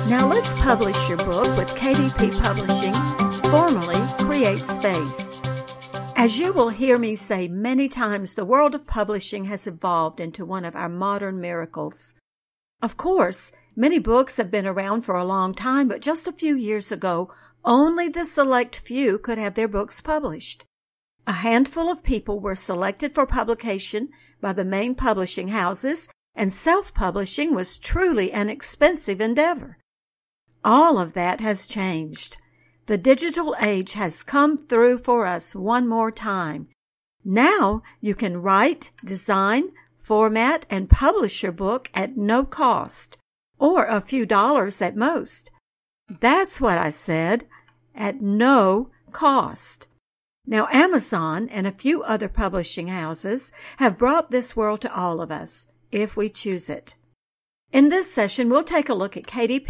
Now let's publish your book with KDP Publishing, formerly CreateSpace. As you will hear me say many times, the world of publishing has evolved into one of our modern miracles. Of course, many books have been around for a long time, but just a few years ago, only the select few could have their books published. A handful of people were selected for publication by the main publishing houses, and self-publishing was truly an expensive endeavor. All of that has changed. The digital age has come through for us one more time. Now you can write, design, format, and publish your book at no cost, or a few dollars at most. That's what I said, at no cost. Now Amazon and a few other publishing houses have brought this world to all of us, if we choose it. In this session, we'll take a look at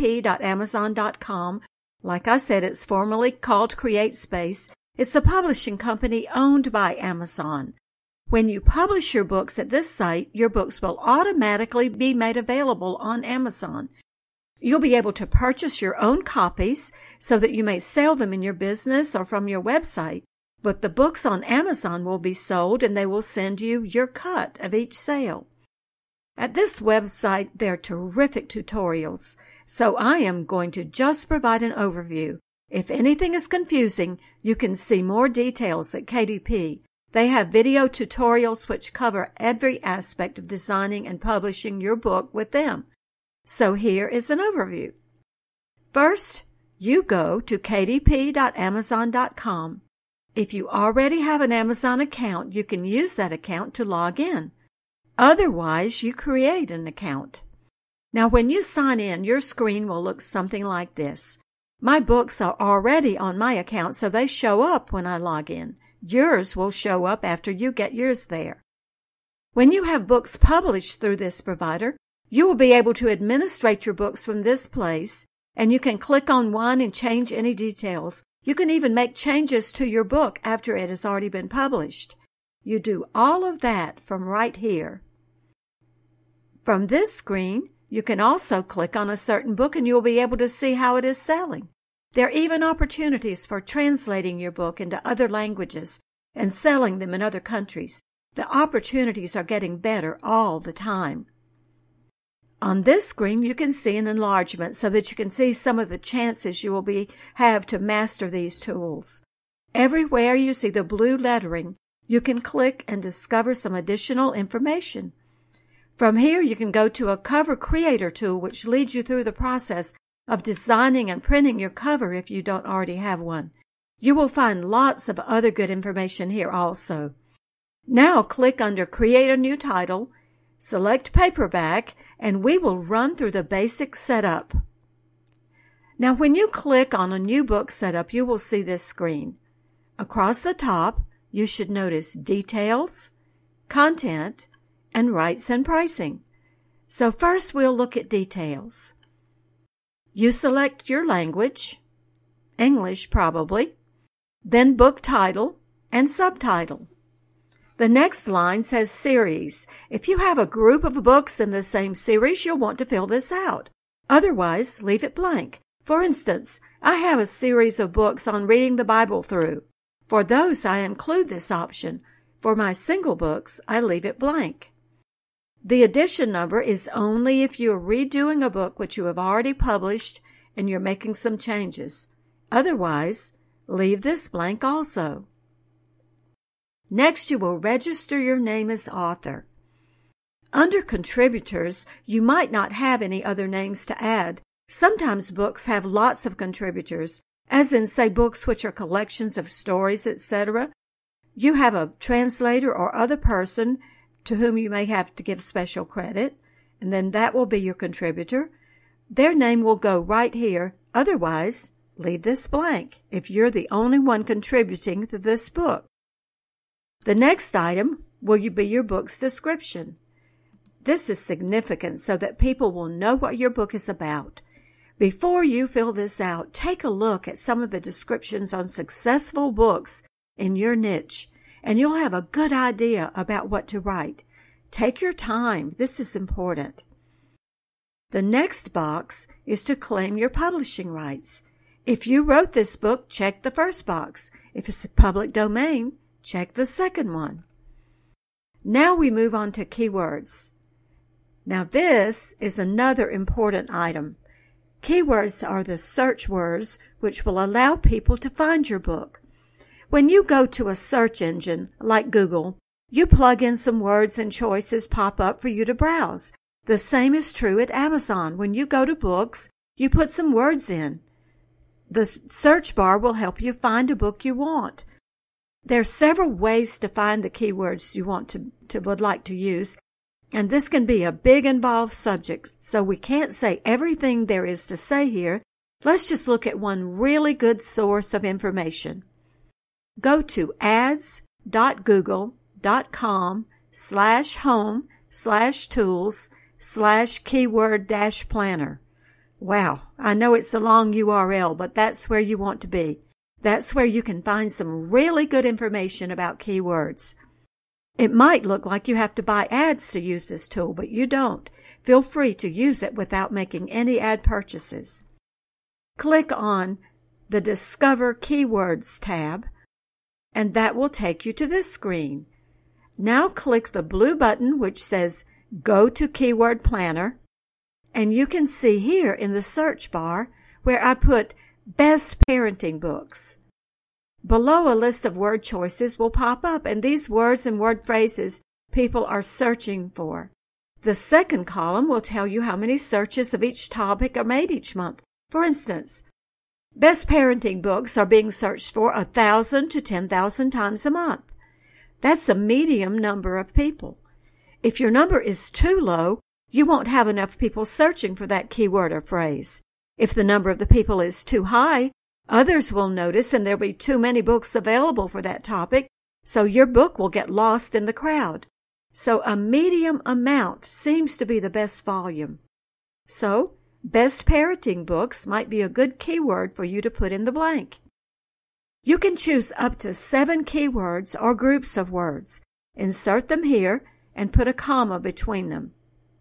kdp.amazon.com. Like I said, it's formerly called CreateSpace. It's a publishing company owned by Amazon. When you publish your books at this site, your books will automatically be made available on Amazon. You'll be able to purchase your own copies so that you may sell them in your business or from your website, but the books on Amazon will be sold and they will send you your cut of each sale. At this website, there are terrific tutorials, so I am going to just provide an overview. If anything is confusing, you can see more details at KDP. They have video tutorials which cover every aspect of designing and publishing your book with them. So here is an overview. First, you go to kdp.amazon.com. If you already have an Amazon account, you can use that account to log in. Otherwise, you create an account. Now, when you sign in, your screen will look something like this. My books are already on my account, so they show up when I log in. Yours will show up after you get yours there. When you have books published through this provider, you will be able to administrate your books from this place, and you can click on one and change any details. You can even make changes to your book after it has already been published. You do all of that from right here. From this screen, you can also click on a certain book and you'll be able to see how it is selling. There are even opportunities for translating your book into other languages and selling them in other countries. The opportunities are getting better all the time. On this screen, you can see an enlargement so that you can see some of the chances you will have to master these tools. Everywhere you see the blue lettering, you can click and discover some additional information. From here, you can go to a cover creator tool, which leads you through the process of designing and printing your cover if you don't already have one. You will find lots of other good information here also. Now click under Create a New Title, select Paperback, and we will run through the basic setup. Now when you click on a new book setup, you will see this screen. Across the top, you should notice Details, Content, and Rights and Pricing. So first we'll look at Details. You select your language, English probably, then book title and subtitle. The next line says Series. If you have a group of books in the same series, you'll want to fill this out. Otherwise, leave it blank. For instance, I have a series of books on reading the Bible through. For those, I include this option. For my single books, I leave it blank. The edition number is only if you are redoing a book which you have already published and you're making some changes. Otherwise, leave this blank also. Next, you will register your name as author. Under contributors, you might not have any other names to add. Sometimes books have lots of contributors, as in, say, books which are collections of stories, etc. You have a translator or other person to whom you may have to give special credit, and then that will be your contributor. Their name will go right here. Otherwise, leave this blank if you're the only one contributing to this book. The next item will be your book's description. This is significant so that people will know what your book is about. Before you fill this out, take a look at some of the descriptions on successful books in your niche, and you'll have a good idea about what to write. Take your time. This is important. The next box is to claim your publishing rights. If you wrote this book, check the first box. If it's a public domain, check the second one. Now we move on to keywords. Now this is another important item. Keywords are the search words which will allow people to find your book. When you go to a search engine like Google, you plug in some words and choices pop up for you to browse. The same is true at Amazon. When you go to books, you put some words in. The search bar will help you find a book you want. There are several ways to find the keywords you would like to use, and this can be a big involved subject, so we can't say everything there is to say here. Let's just look at one really good source of information. Go to ads.google.com/home/tools/keyword-planner. Wow, I know it's a long URL, but that's where you want to be. That's where you can find some really good information about keywords. It might look like you have to buy ads to use this tool, but you don't. Feel free to use it without making any ad purchases. Click on the Discover Keywords tab, and that will take you to this screen. Now click the blue button which says Go to Keyword Planner, and you can see here in the search bar where I put Best Parenting Books. Below, a list of word choices will pop up, and these words and word phrases people are searching for. The second column will tell you how many searches of each topic are made each month. For instance, Best Parenting Books are being searched for 1,000 to 10,000 times a month. That's a medium number of people. If your number is too low, you won't have enough people searching for that keyword or phrase. If the number of the people is too high, others will notice and there'll be too many books available for that topic, so your book will get lost in the crowd. So a medium amount seems to be the best volume. So, Best Parenting Books might be a good keyword for you to put in the blank. You can choose up to 7 keywords or groups of words. Insert them here and put a comma between them.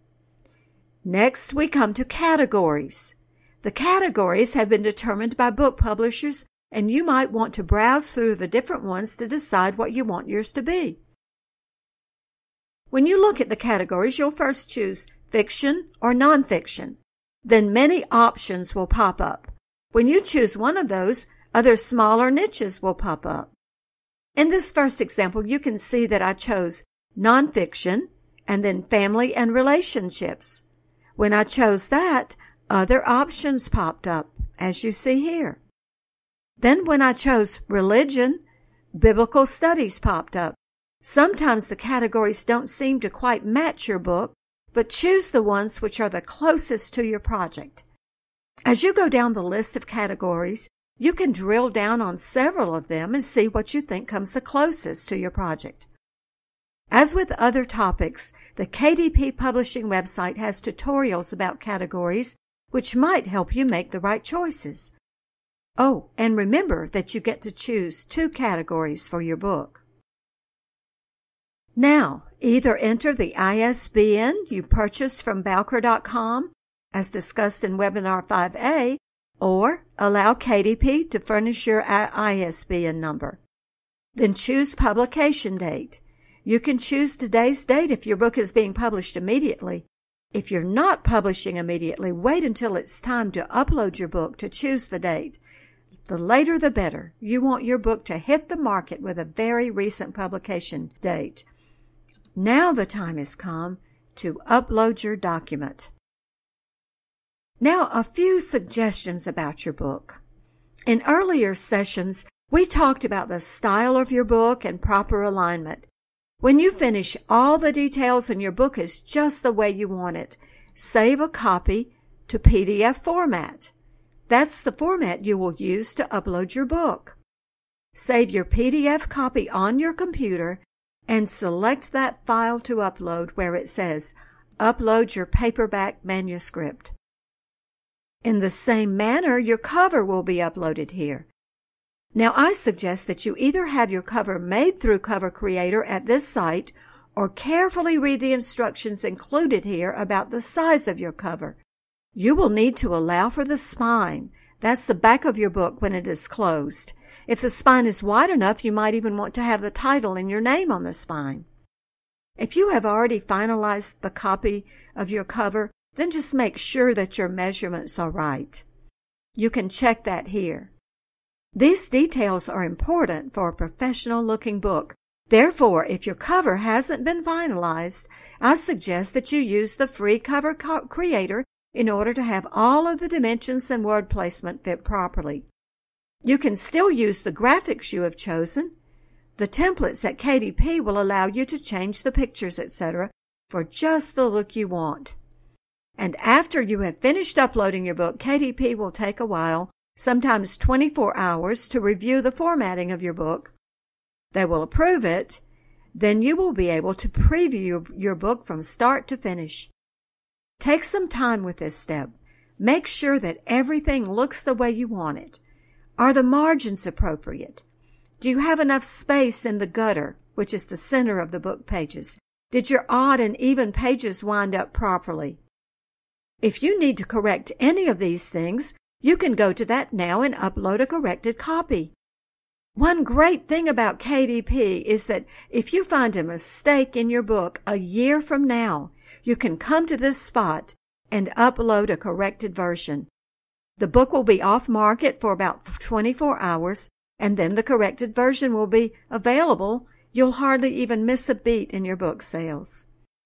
Next, we come to categories. The categories have been determined by book publishers, and you might want to browse through the different ones to decide what you want yours to be. When you look at the categories, you'll first choose fiction or nonfiction. Then many options will pop up. When you choose one of those, other smaller niches will pop up. In this first example, you can see that I chose nonfiction and then family and relationships. When I chose that, other options popped up, as you see here. Then when I chose religion, biblical studies popped up. Sometimes the categories don't seem to quite match your book, but choose the ones which are the closest to your project. As you go down the list of categories, you can drill down on several of them and see what you think comes the closest to your project. As with other topics, the KDP Publishing website has tutorials about categories which might help you make the right choices. Oh, and remember that you get to choose 2 categories for your book. Now, either enter the ISBN you purchased from Bowker.com, as discussed in Webinar 5A, or allow KDP to furnish your ISBN number. Then choose publication date. You can choose today's date if your book is being published immediately. If you're not publishing immediately, wait until it's time to upload your book to choose the date. The later the better. You want your book to hit the market with a very recent publication date. Now the time has come to upload your document. Now, a few suggestions about your book. In earlier sessions, we talked about the style of your book and proper alignment. When you finish all the details and your book is just the way you want it, save a copy to PDF format. That's the format you will use to upload your book. Save your PDF copy on your computer and select that file to upload where it says, Upload your paperback manuscript. In the same manner, your cover will be uploaded here. Now, I suggest that you either have your cover made through Cover Creator at this site or carefully read the instructions included here about the size of your cover. You will need to allow for the spine. That's the back of your book when it is closed. If the spine is wide enough, you might even want to have the title and your name on the spine. If you have already finalized the copy of your cover, then just make sure that your measurements are right. You can check that here. These details are important for a professional-looking book. Therefore, if your cover hasn't been finalized, I suggest that you use the free Cover Creator in order to have all of the dimensions and word placement fit properly. You can still use the graphics you have chosen. The templates at KDP will allow you to change the pictures, etc., for just the look you want. And after you have finished uploading your book, KDP will take a while, sometimes 24 hours, to review the formatting of your book. They will approve it. Then you will be able to preview your book from start to finish. Take some time with this step. Make sure that everything looks the way you want it. Are the margins appropriate? Do you have enough space in the gutter, which is the center of the book pages? Did your odd and even pages wind up properly? If you need to correct any of these things, you can go to that now and upload a corrected copy. One great thing about KDP is that if you find a mistake in your book a year from now, you can come to this spot and upload a corrected version. The book will be off market for about 24 hours, and then the corrected version will be available. You'll hardly even miss a beat in your book sales.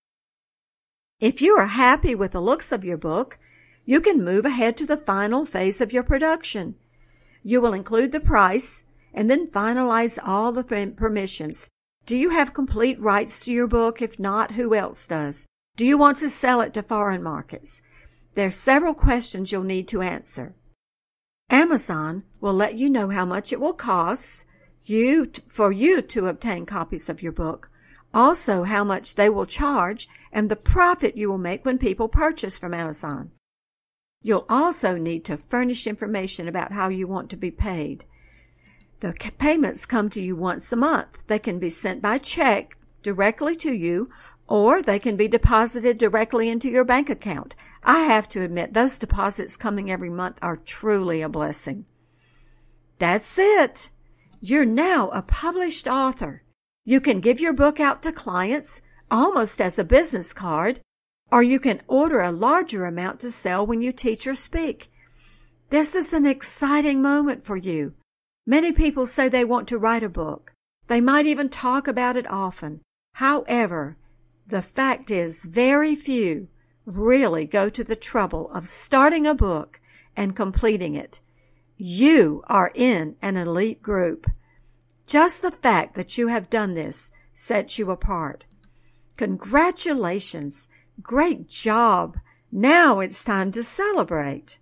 If you are happy with the looks of your book, you can move ahead to the final phase of your production. You will include the price and then finalize all the permissions. Do you have complete rights to your book? If not, who else does? Do you want to sell it to foreign markets? There are several questions you'll need to answer. Amazon will let you know how much it will cost for you to obtain copies of your book, also how much they will charge, and the profit you will make when people purchase from Amazon. You'll also need to furnish information about how you want to be paid. The payments come to you once a month. They can be sent by check directly to you, or they can be deposited directly into your bank account. I have to admit, those deposits coming every month are truly a blessing. That's it. You're now a published author. You can give your book out to clients almost as a business card, or you can order a larger amount to sell when you teach or speak. This is an exciting moment for you. Many people say they want to write a book. They might even talk about it often. However, the fact is very few really go to the trouble of starting a book and completing it. You are in an elite group. Just the fact that you have done this sets you apart. Congratulations! Great job! Now it's time to celebrate.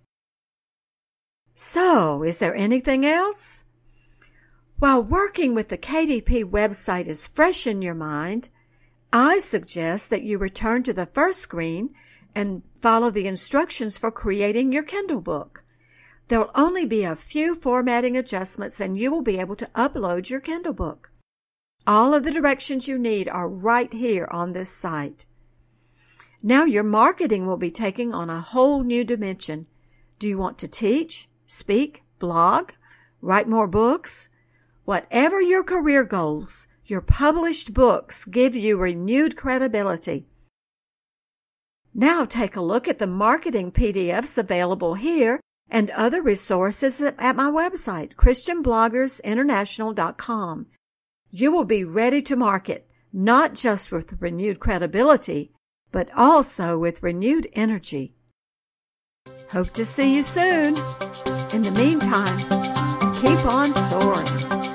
So, is there anything else? While working with the KDP website is fresh in your mind, I suggest that you return to the first screen and follow the instructions for creating your Kindle book. There will only be a few formatting adjustments and you will be able to upload your Kindle book. All of the directions you need are right here on this site. Now your marketing will be taking on a whole new dimension. Do you want to teach, speak, blog, write more books? Whatever your career goals, your published books give you renewed credibility. Now take a look at the marketing PDFs available here and other resources at my website, ChristianBloggersInternational.com. You will be ready to market, not just with renewed credibility, but also with renewed energy. Hope to see you soon. In the meantime, keep on soaring.